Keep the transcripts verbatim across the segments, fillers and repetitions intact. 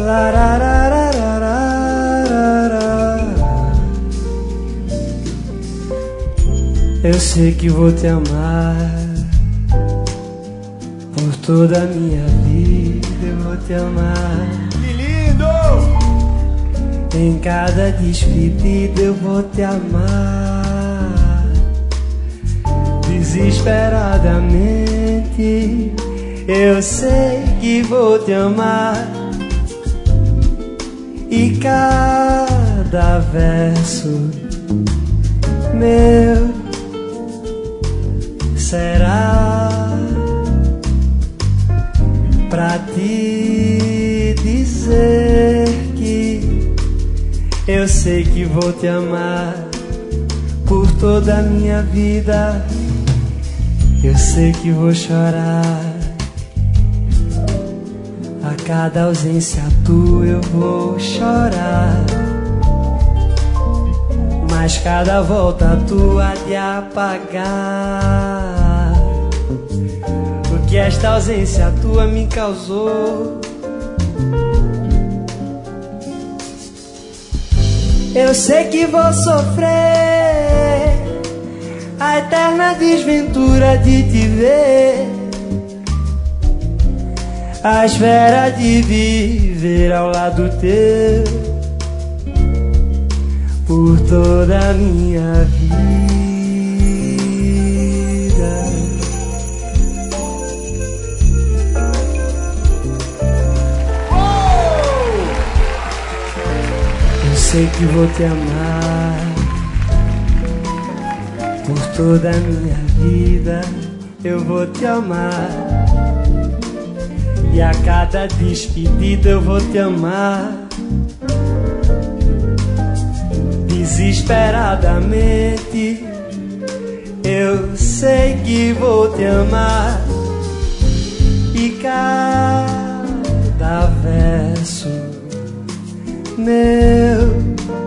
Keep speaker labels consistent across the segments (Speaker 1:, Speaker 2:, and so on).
Speaker 1: Eu sei que vou te amar por toda a minha vida. Eu vou te amar.
Speaker 2: Que lindo!
Speaker 1: Em cada despedida eu vou te amar. Desesperadamente eu sei que vou te amar. E cada verso meu será pra te dizer que eu sei que vou te amar por toda a minha vida. Eu sei que vou chorar a cada ausência tua, eu vou chorar. Mas cada volta tua de apagar o que esta ausência tua me causou. Eu sei que vou sofrer a eterna desventura de te ver, a espera de viver ao lado teu por toda a minha vida. Eu sei que vou te amar por toda a minha vida. Eu vou te amar e a cada despedida eu vou te amar. Desesperadamente eu sei que vou te amar. E cada verso meu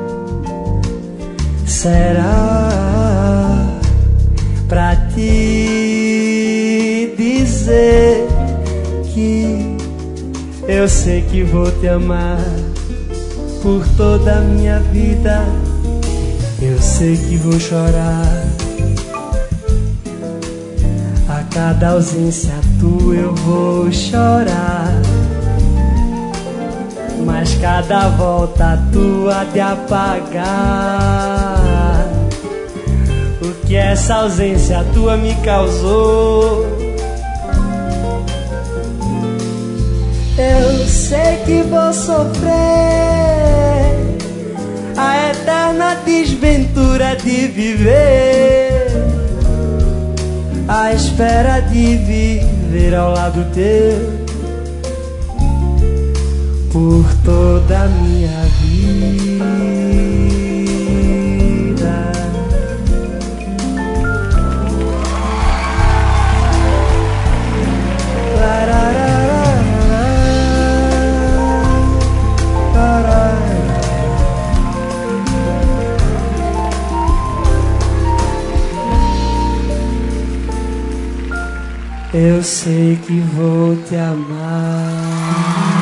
Speaker 1: será pra te dizer que eu sei que vou te amar por toda a minha vida. Eu sei que vou chorar a cada ausência tua, eu vou chorar. Mas cada volta tua de apagar o que essa ausência tua me causou. Eu sei que vou sofrer a eterna desventura de viver, a espera de viver ao lado teu por toda a minha vida. Eu sei que vou te amar.